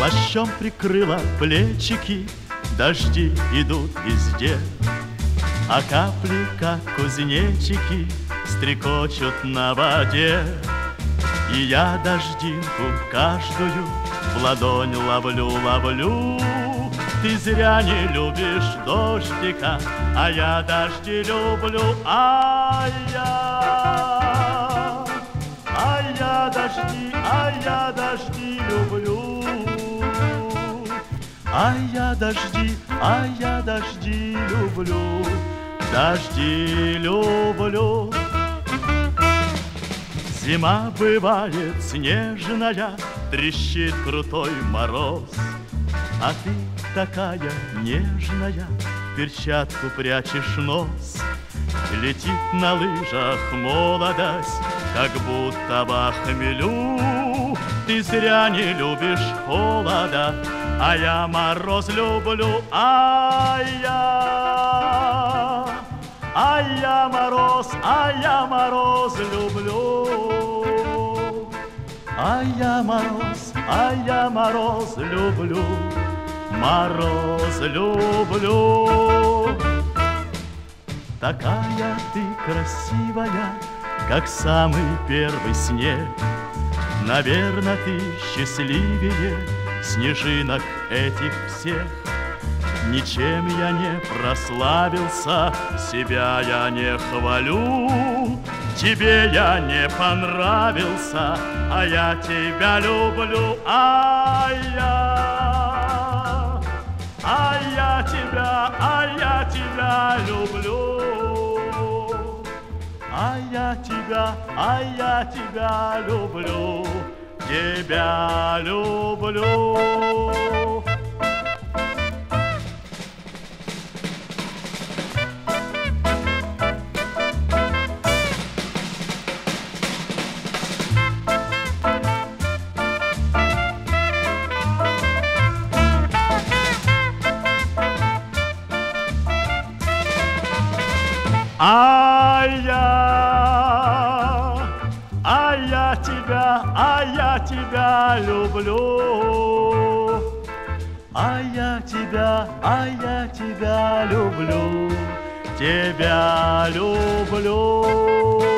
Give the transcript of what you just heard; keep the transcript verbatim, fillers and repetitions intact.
Плащом прикрыла плечики, дожди идут везде, а капли, как кузнечики, стрекочут на воде. И я дождинку каждую в ладонь ловлю, ловлю. Ты зря не любишь дождика, а я дожди люблю. А я, а я дожди, а я дожди люблю. А я дожди, а я дожди люблю. Дожди люблю. Зима бывает снежная, трещит крутой мороз, а ты такая нежная, в перчатку прячешь нос. Летит на лыжах молодость, как будто во хмелю. Ты зря не любишь холода, а я мороз люблю. А я, а я мороз, а я мороз люблю. А я мороз, а я мороз люблю. Мороз люблю. Такая ты красивая, как самый первый снег. Наверно, ты счастливее снежинок этих всех. Ничем я не прославился, себя я не хвалю. Тебе я не понравился, а я тебя люблю. А я, а я тебя, а я тебя люблю. А я тебя, а я тебя люблю. Тебя люблю. А я, а я тебя, а я тебя люблю. А я тебя, а я тебя люблю. Тебя люблю.